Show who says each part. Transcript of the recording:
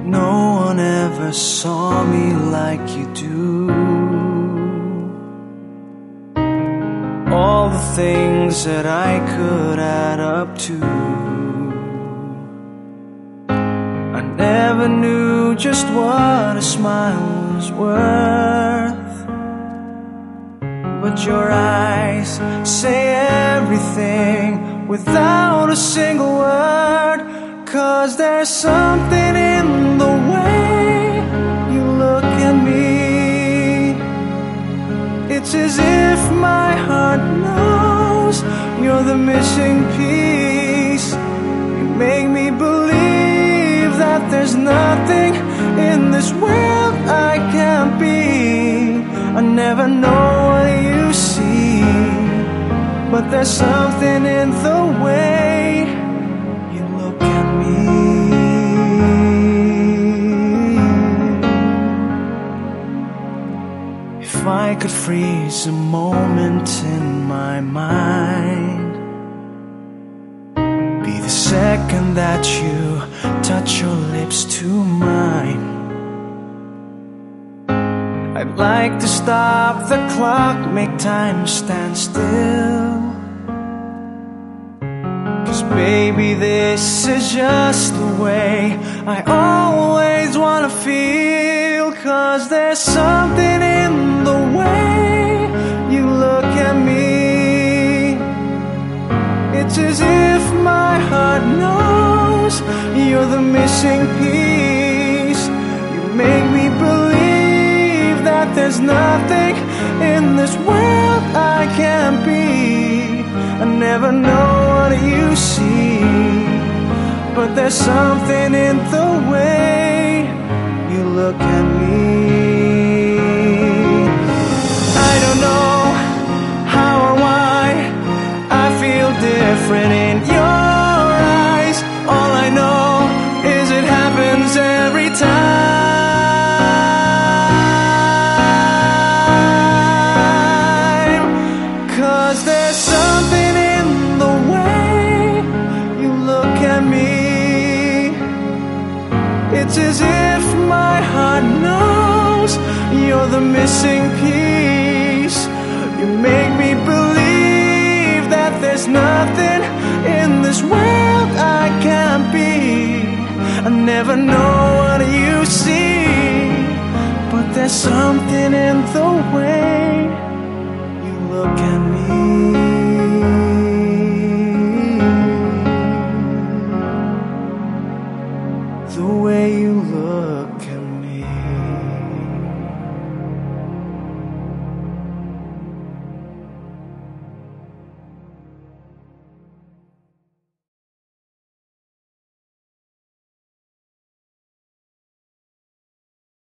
Speaker 1: No one ever saw me like you do. All the things that I could add up to, I never knew just what a smile was worth. But your eyes say everything without a single word. 'Cause there's something in the way you look at me. It's as if my heart knows you're the missing piece. You make me believe that there's nothing in this world I can't be. I never know what you see, but there's something in the way you look at me. If I could freeze a moment in my mind, be the second that you touch your lips to mine. I'd like to stop the clock, make time stand still. 'Cause baby, this is just the way I always wanna feel. 'Cause there's something in the way you look at me. It's as if my heart knows you're the missing piece. You make me believe that there's nothing in this world I can't be. I never know what you see, but there's something in the way you look at me. I don't know how or why I feel different in your eyes. All I know is it happens every time. 'Cause there's something in the way you look at me. It's as if my heart knows you're the missing piece. You make me believe that there's nothing in this world I can't be. I never know what you see, but there's something in the